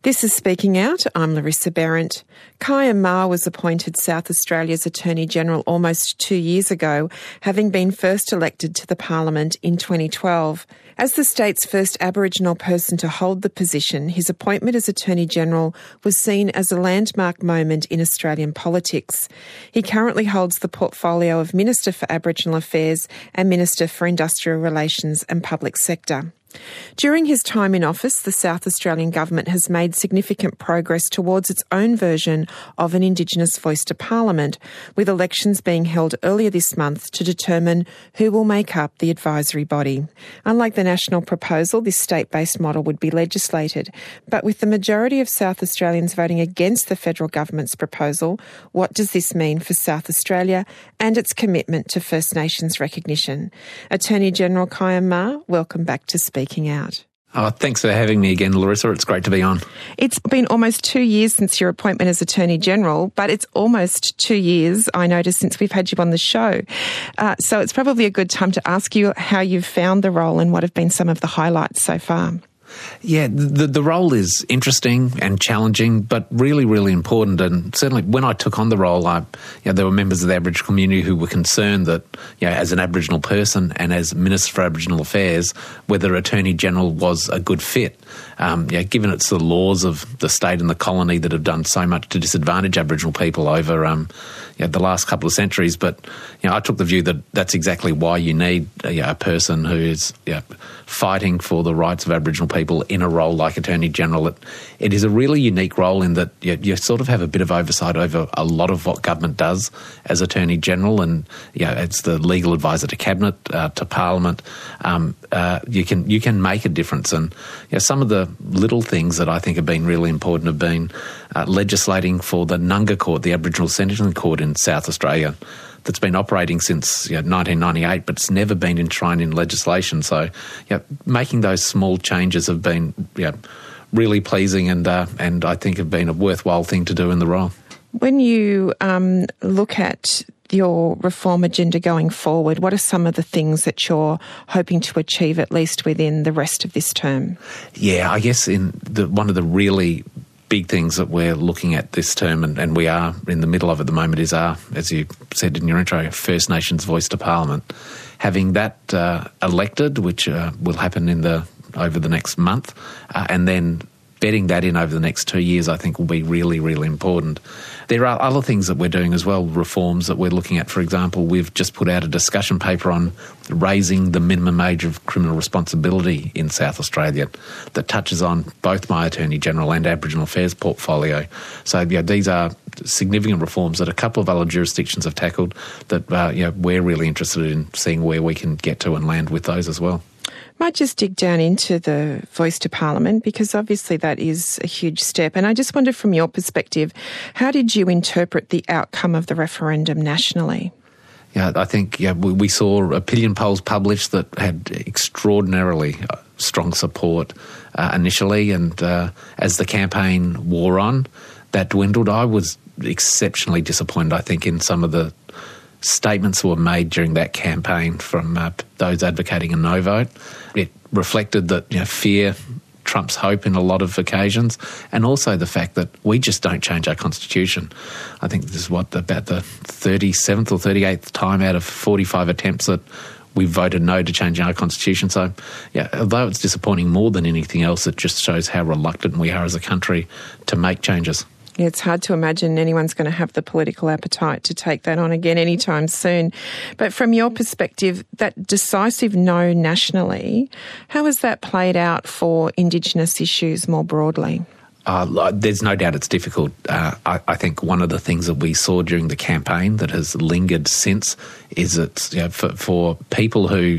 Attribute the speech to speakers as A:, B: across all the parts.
A: This is Speaking Out. I'm Larissa Behrendt. Kaya Ma was appointed South Australia's Attorney-General almost 2 years ago, having been first elected to the Parliament in 2012. As the state's first Aboriginal person to hold the position, his appointment as Attorney-General was seen as a landmark moment in Australian politics. He currently holds the portfolio of Minister for Aboriginal Affairs and Minister for Industrial Relations and Public Sector. During his time in office, the South Australian Government has made significant progress towards its own version of an Indigenous voice to Parliament, with elections being held earlier this month to determine who will make up the advisory body. Unlike the national proposal, this state-based model would be legislated. But with the majority of South Australians voting against the federal government's proposal, what does this mean for South Australia and its commitment to First Nations recognition? Attorney-General Kaya Ma, welcome back to Speaking Out.
B: Oh, thanks for having me again, Larissa. It's great to be on.
A: It's been almost 2 years since your appointment as Attorney-General, but it's almost 2 years, I noticed, since we've had you on the show. So it's probably a good time to ask you how you've found the role and what have been some of the highlights so far.
B: Yeah, the role is interesting and challenging, but really, really important. And certainly when I took on the role, there were members of the Aboriginal community who were concerned that, as an Aboriginal person and as Minister for Aboriginal Affairs, whether Attorney-General was a good fit. Given it's the laws of the state and the colony that have done so much to disadvantage Aboriginal people over the last couple of centuries. But I took the view that that's exactly why you need a person who is fighting for the rights of Aboriginal people in a role like Attorney-General. It is a really unique role in that you sort of have a bit of oversight over a lot of what government does as Attorney-General, and it's the legal advisor to Cabinet, to Parliament. You can make a difference, and some of the little things that I think have been really important have been legislating for the Nunga Court, the Aboriginal Sentencing Court in South Australia, that's been operating since 1998, but it's never been enshrined in legislation. So, making those small changes have been really pleasing, and I think have been a worthwhile thing to do in the role.
A: When you look at your reform agenda going forward, what are some of the things that you're hoping to achieve, at least within the rest of this term? Yeah,
B: I guess one of the really big things that we're looking at this term, and we are in the middle of at the moment, is as you said in your intro, First Nations voice to Parliament. Having that elected, which will happen over the next month, and then bedding that in over the next 2 years, I think will be really, really important. There are other things that we're doing as well, reforms that we're looking at. For example, we've just put out a discussion paper on raising the minimum age of criminal responsibility in South Australia that touches on both my Attorney-General and Aboriginal Affairs portfolio. So these are significant reforms that a couple of other jurisdictions have tackled that we're really interested in seeing where we can get to and land with those as well.
A: Might just dig down into the voice to Parliament, because obviously that is a huge step. And I just wonder, from your perspective, how did you interpret the outcome of the referendum nationally?
B: Yeah, I think we saw opinion polls published that had extraordinarily strong support initially, and as the campaign wore on, that dwindled. I was exceptionally disappointed, I think, in some of the statements that were made during that campaign from those advocating a no vote. It reflected that fear trumps hope in a lot of occasions, and also the fact that we just don't change our constitution. I think this is about the 37th or 38th time out of 45 attempts that we voted no to changing our constitution. So, although it's disappointing more than anything else, it just shows how reluctant we are as a country to make changes.
A: Yeah, it's hard to imagine anyone's going to have the political appetite to take that on again anytime soon. But from your perspective, that decisive no nationally, how has that played out for Indigenous issues more broadly?
B: There's no doubt it's difficult. I think one of the things that we saw during the campaign that has lingered since is that for people who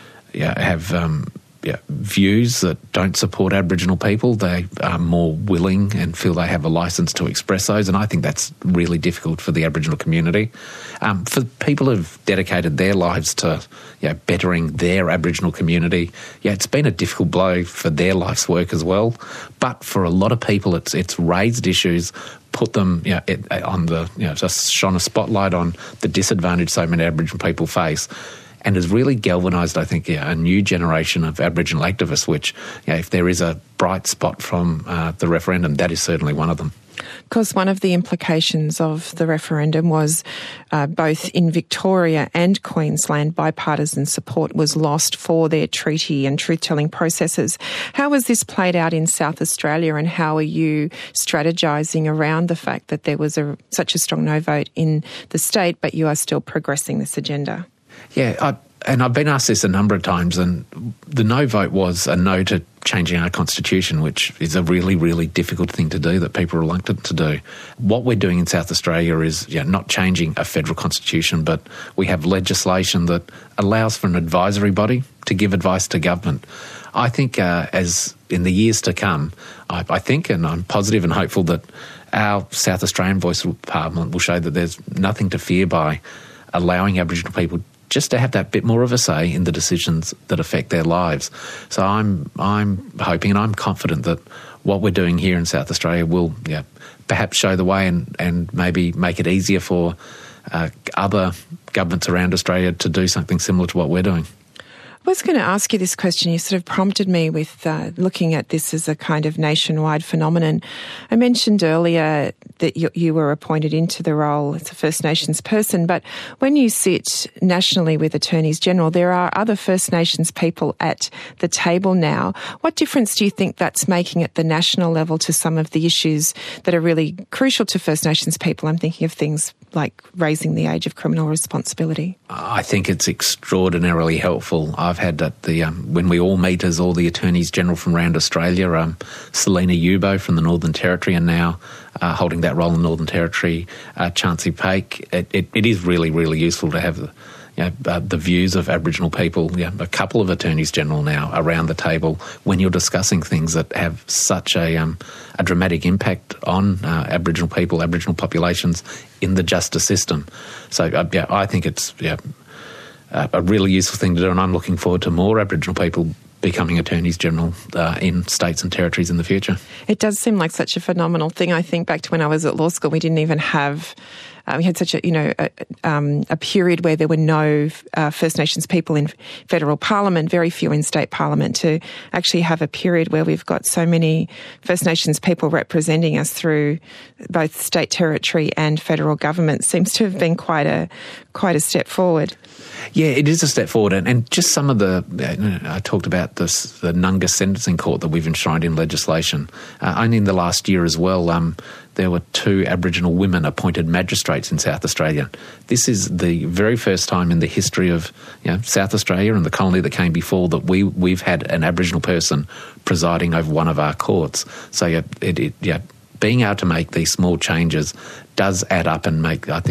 B: have views that don't support Aboriginal people, they are more willing and feel they have a licence to express those, and I think that's really difficult for the Aboriginal community. For people who've dedicated their lives to bettering their Aboriginal community, it's been a difficult blow for their life's work as well. But for a lot of people, it's raised issues, put them on just shone a spotlight on the disadvantage so many Aboriginal people face. and has really galvanised, I think, a new generation of Aboriginal activists, which, if there is a bright spot from the referendum, that is certainly one of them.
A: Of course, one of the implications of the referendum was both in Victoria and Queensland, bipartisan support was lost for their treaty and truth-telling processes. How has this played out in South Australia, and how are you strategising around the fact that there was such a strong no vote in the state, but you are still progressing this agenda?
B: Yeah, I've been asked this a number of times, and the no vote was a no to changing our constitution, which is a really, really difficult thing to do that people are reluctant to do. What we're doing in South Australia is not changing a federal constitution, but we have legislation that allows for an advisory body to give advice to government. I think as in the years to come, I think, and I'm positive and hopeful, that our South Australian Voice of Parliament will show that there's nothing to fear by allowing Aboriginal people just to have that bit more of a say in the decisions that affect their lives. So I'm hoping and I'm confident that what we're doing here in South Australia will perhaps show the way and maybe make it easier for other governments around Australia to do something similar to what we're doing.
A: I was going to ask you this question. You sort of prompted me with looking at this as a kind of nationwide phenomenon. I mentioned earlier that you were appointed into the role as a First Nations person, but when you sit nationally with Attorneys General, there are other First Nations people at the table now. What difference do you think that's making at the national level to some of the issues that are really crucial to First Nations people? I'm thinking of things like raising the age of criminal responsibility.
B: I think it's extraordinarily helpful. I've had at the when we all meet as all the Attorneys General from around Australia, Selena Yubo from the Northern Territory, and now holding that role in the Northern Territory, Chauncey Paik. It is really, really useful to have the views of Aboriginal people, a couple of Attorneys General now around the table when you're discussing things that have such a dramatic impact on Aboriginal people, Aboriginal populations in the justice system. So, I think it's a really useful thing to do, and I'm looking forward to more Aboriginal people becoming Attorneys General in states and territories in the future. It
A: does seem like such a phenomenal thing. I think back to when I was at law school, we didn't even have... we had such a period where there were no First Nations people in federal parliament, very few in state parliament, to actually have a period where we've got so many First Nations people representing us through both state, territory and federal government seems to have been quite a step forward.
B: Yeah, it is a step forward. And just some of I talked about the Nunga Sentencing Court that we've enshrined in legislation. Only in the last year as well, there were 2 Aboriginal women appointed magistrates in South Australia. This is the very first time in the history of South Australia and the colony that came before that we've had an Aboriginal person presiding over one of our courts. So being able to make these small changes does add up and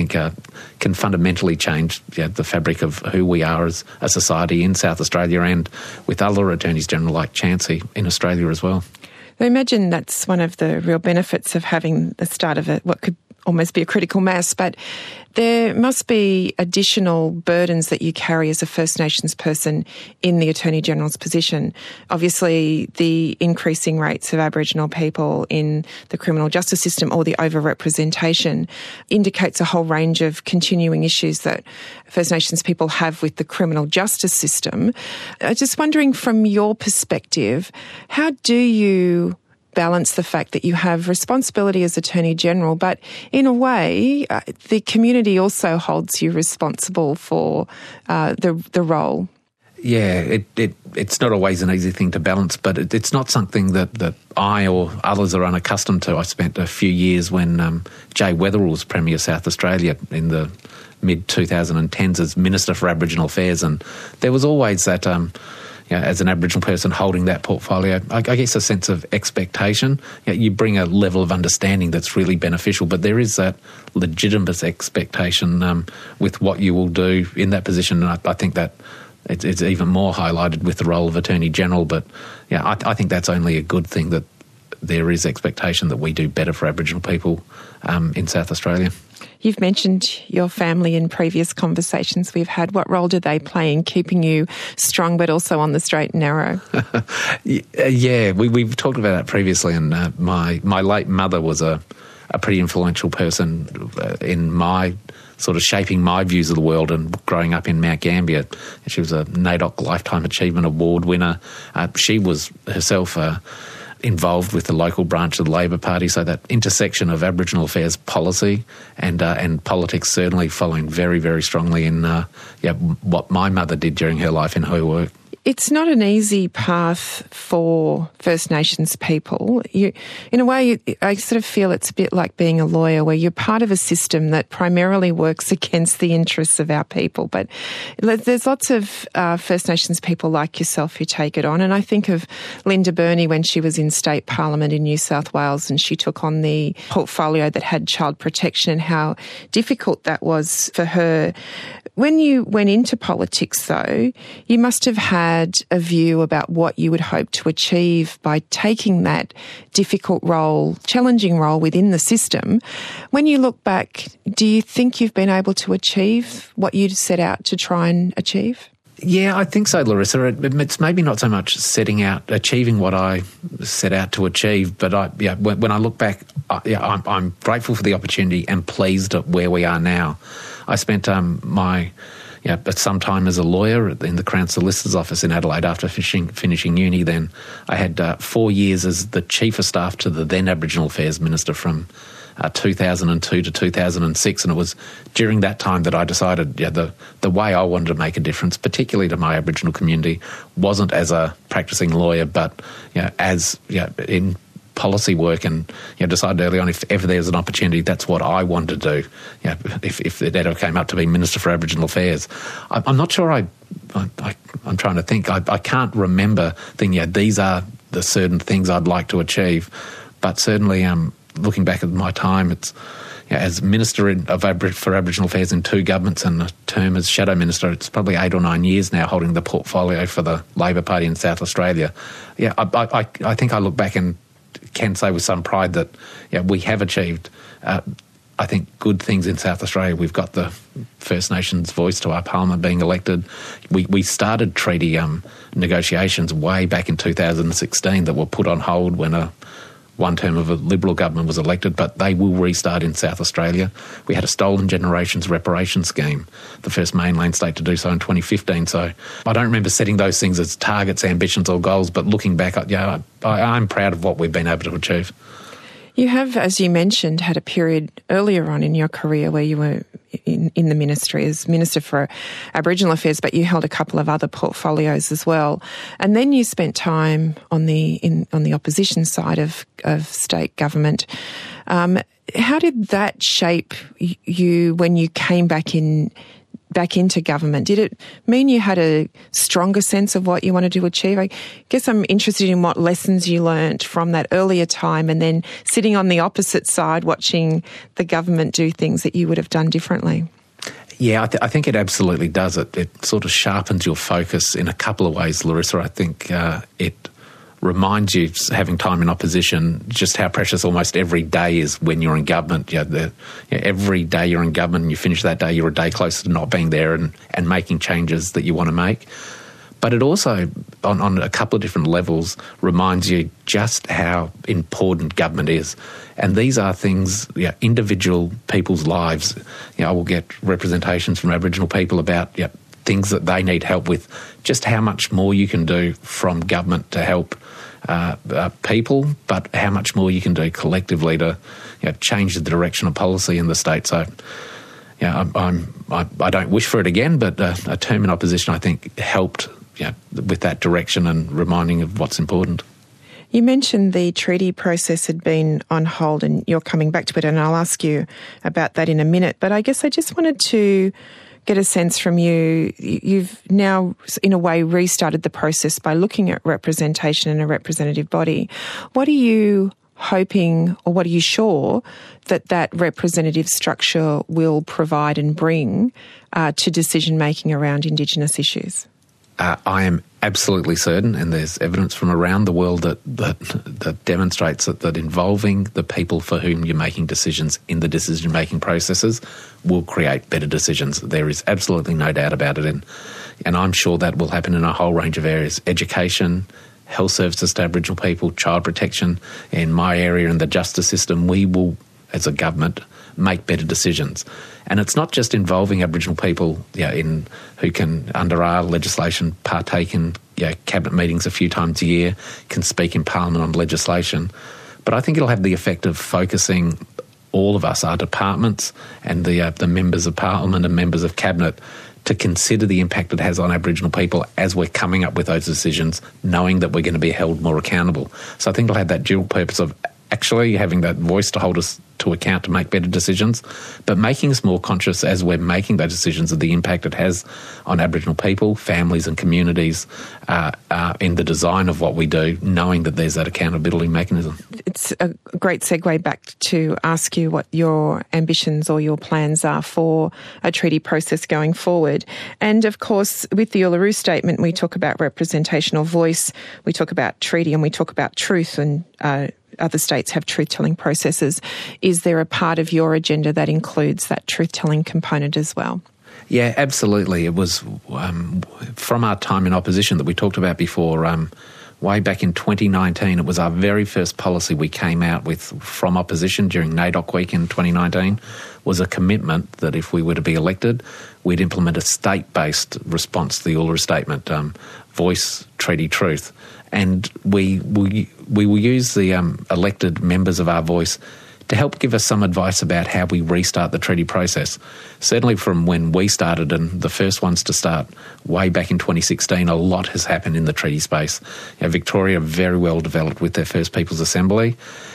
B: can fundamentally change the fabric of who we are as a society in South Australia and with other Attorneys General like Chauncey in Australia as well.
A: I imagine that's one of the real benefits of having the start of what could almost be a critical mass, but there must be additional burdens that you carry as a First Nations person in the Attorney General's position. Obviously, the increasing rates of Aboriginal people in the criminal justice system, or the overrepresentation, indicates a whole range of continuing issues that First Nations people have with the criminal justice system. I'm just wondering, from your perspective, how do you balance the fact that you have responsibility as Attorney General, but in a way, the community also holds you responsible for the role?
B: Yeah, it's not always an easy thing to balance, but it's not something that I or others are unaccustomed to. I spent a few years when Jay Weatherill was Premier of South Australia in the mid-2010s as Minister for Aboriginal Affairs, and there was always that... as an Aboriginal person holding that portfolio, I guess a sense of expectation. You bring a level of understanding that's really beneficial, but there is that legitimate expectation with what you will do in that position, and I think that it's even more highlighted with the role of Attorney General. But I think that's only a good thing, that there is expectation that we do better for Aboriginal people in South Australia.
A: You've mentioned your family in previous conversations we've had. What role do they play in keeping you strong but also on the straight and narrow?
B: Yeah, we've talked about that previously, and my late mother was a pretty influential person in my sort of shaping my views of the world and growing up in Mount Gambier. She was a NAIDOC Lifetime Achievement Award winner. She was herself involved with the local branch of the Labor Party, so that intersection of Aboriginal affairs policy and politics certainly following very, very strongly in what my mother did during her life in her work.
A: It's not an easy path for First Nations people. In a way, I sort of feel it's a bit like being a lawyer, where you're part of a system that primarily works against the interests of our people. But there's lots of First Nations people like yourself who take it on. And I think of Linda Burney when she was in State Parliament in New South Wales, and she took on the portfolio that had child protection, and how difficult that was for her. When you went into politics, though, you must have had a view about what you would hope to achieve by taking that difficult role, challenging role within the system. When you look back, do you think you've been able to achieve what you'd set out to try and achieve?
B: Yeah, I think so, Larissa. It's maybe not so much achieving what I set out to achieve, but when I look back, I'm grateful for the opportunity and pleased at where we are now. I spent some time as a lawyer in the Crown Solicitor's Office in Adelaide after finishing uni. Then I had 4 years as the Chief of Staff to the then Aboriginal Affairs Minister from 2002 to 2006, and it was during that time that I decided the way I wanted to make a difference, particularly to my Aboriginal community, wasn't as a practising lawyer, but as in policy work, and decided early on, if ever there's an opportunity, that's what I wanted to do. If it ever came up to be Minister for Aboriginal Affairs, I'm not sure. I'm trying to think. I can't remember thinking these are the certain things I'd like to achieve, but certainly looking back at my time, it's as Minister for Aboriginal Affairs in 2 governments and a term as Shadow Minister, it's probably 8 or 9 years now holding the portfolio for the Labor Party in South Australia. I think I look back and can say with some pride that we have achieved, I think, good things in South Australia. We've got the First Nations voice to our Parliament being elected. We started treaty negotiations way back in 2016 that were put on hold when one term of a Liberal government was elected, but they will restart in South Australia. We had a Stolen Generations reparation scheme, the first mainland state to do so in 2015. So I don't remember setting those things as targets, ambitions or goals, but looking back, I'm proud of what we've been able to achieve.
A: You have, as you mentioned, had a period earlier on in your career where you were in the ministry as Minister for Aboriginal Affairs, but you held a couple of other portfolios as well. And then you spent time on the opposition side of state government. How did that shape you when you came back into government? Did it mean you had a stronger sense of what you wanted to achieve? I guess I'm interested in what lessons you learnt from that earlier time and then sitting on the opposite side watching the government do things that you would have done differently.
B: Yeah, I think it absolutely does. It sort of sharpens your focus in a couple of ways, Larissa. I think it reminds you, having time in opposition, just how precious almost every day is when you're in government. Every day you're in government and you finish that day, you're a day closer to not being there and making changes that you want to make. But it also, on a couple of different levels, reminds you just how important government is. And these are things, individual people's lives. I will get representations from Aboriginal people about things that they need help with, just how much more you can do from government to help people, but how much more you can do collectively to change the direction of policy in the state. So, I don't wish for it again, but a term in opposition, I think, helped with that direction and reminding of what's important.
A: You mentioned the treaty process had been on hold and you're coming back to it, and I'll ask you about that in a minute. But I guess I just wanted to get a sense from you. You've now, in a way, restarted the process by looking at representation in a representative body. What are you hoping, or what are you sure that representative structure will provide and bring to decision-making around Indigenous issues?
B: I am absolutely certain, and there's evidence from around the world that demonstrates that involving the people for whom you're making decisions in the decision-making processes will create better decisions. There is absolutely no doubt about it, and I'm sure that will happen in a whole range of areas: education, health services to Aboriginal people, child protection. In my area, in the justice system, we will, as a government, make better decisions. And it's not just involving Aboriginal people who can, under our legislation, partake in cabinet meetings a few times a year, can speak in Parliament on legislation. But I think it'll have the effect of focusing all of us, our departments and the members of Parliament and members of Cabinet, to consider the impact it has on Aboriginal people as we're coming up with those decisions, knowing that we're going to be held more accountable. So I think it'll have that dual purpose of actually having that voice to hold us to account to make better decisions, but making us more conscious as we're making those decisions of the impact it has on Aboriginal people, families and communities in the design of what we do, knowing that there's that accountability mechanism.
A: It's a great segue back to ask you what your ambitions or your plans are for a treaty process going forward. And of course, with the Uluru Statement, we talk about representational voice, we talk about treaty, and we talk about truth, and other states have truth-telling processes. Is there a part of your agenda that includes that truth-telling component as well?
B: Yeah, absolutely. It was from our time in opposition that we talked about before. Way back in 2019, it was our very first policy we came out with from opposition during NAIDOC week in 2019, was a commitment that if we were to be elected, we'd implement a state-based response to the Uluru Statement, voice, treaty, truth. And we will use the elected members of our voice to help give us some advice about how we restart the treaty process. Certainly from when we started, and the first ones to start way back in 2016, a lot has happened in the treaty space. Victoria very well developed with their first People's Assembly.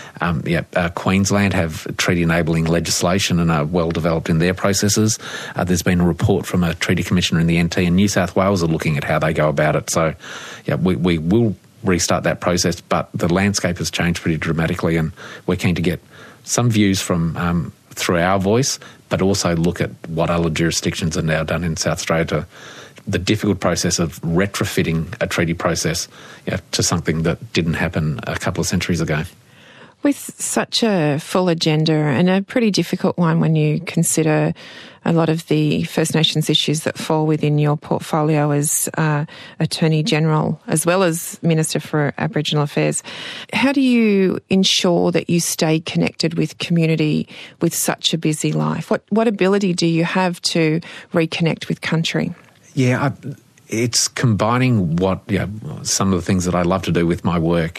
B: Queensland have treaty-enabling legislation and are well developed in their processes. There's been a report from a treaty commissioner in the NT, and New South Wales are looking at how they go about it. So we will restart that process, but the landscape has changed pretty dramatically, and we're keen to get some views from through our voice, but also look at what other jurisdictions are now done in South Australia to the difficult process of retrofitting a treaty process to something that didn't happen a couple of centuries ago.
A: With such a full agenda, and a pretty difficult one when you consider a lot of the First Nations issues that fall within your portfolio as Attorney General, as well as Minister for Aboriginal Affairs, how do you ensure that you stay connected with community with such a busy life? What ability do you have to reconnect with country?
B: Yeah, it's combining some of the things that I love to do with my work.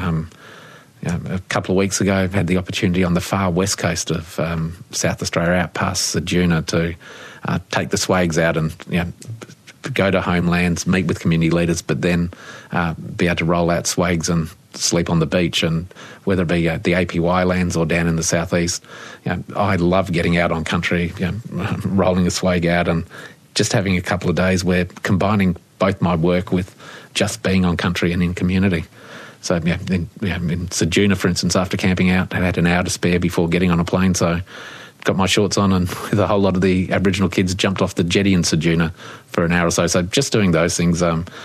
B: A couple of weeks ago, I had the opportunity on the far west coast of South Australia, out past Ceduna, to take the swags out and go to homelands, meet with community leaders, but then be able to roll out swags and sleep on the beach. And whether it be the APY lands or down in the southeast, I love getting out on country, rolling a swag out and just having a couple of days where combining both my work with just being on country and in community. So in Ceduna, for instance, after camping out, I had an hour to spare before getting on a plane, so got my shorts on, and with a whole lot of the Aboriginal kids jumped off the jetty in Ceduna for an hour or so. So just doing those things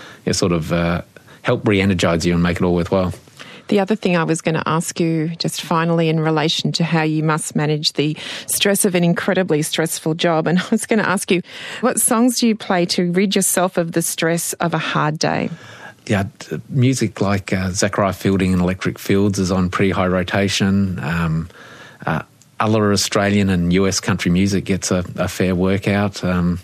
B: help re-energise you and make it all worthwhile.
A: The other thing I was going to ask you just finally in relation to how you must manage the stress of an incredibly stressful job, and I was going to ask you, what songs do you play to rid yourself of the stress of a hard day?
B: Yeah, music like Zachariah Fielding and Electric Fields is on pretty high rotation. Other Australian and US country music gets a fair workout.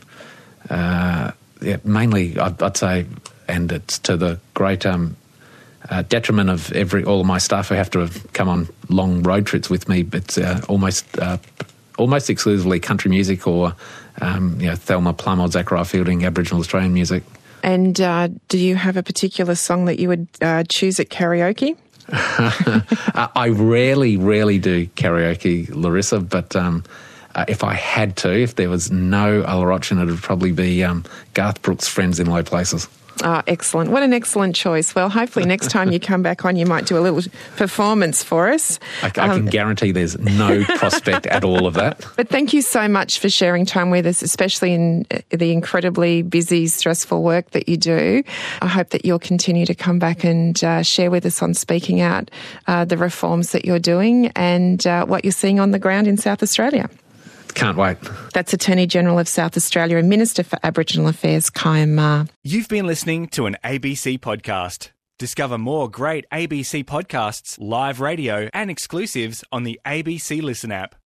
B: Mainly, I'd say, and it's to the great detriment of all of my staff who have to come on long road trips with me, but almost exclusively country music or Thelma Plum or Zachariah Fielding, Aboriginal Australian music.
A: And do you have a particular song that you would choose at karaoke?
B: I rarely do karaoke, Larissa, but if I had to, if there was no other option, it would probably be Garth Brooks' Friends in Low Places.
A: Oh, excellent. What an excellent choice. Well, hopefully next time you come back on, you might do a little performance for us.
B: I can guarantee there's no prospect at all of that.
A: But thank you so much for sharing time with us, especially in the incredibly busy, stressful work that you do. I hope that you'll continue to come back and share with us on Speaking Out the reforms that you're doing and what you're seeing on the ground in South Australia.
B: Can't wait.
A: That's Attorney General of South Australia and Minister for Aboriginal Affairs, Kyan Ma.
C: You've been listening to an ABC podcast. Discover more great ABC podcasts, live radio and exclusives on the ABC Listen app.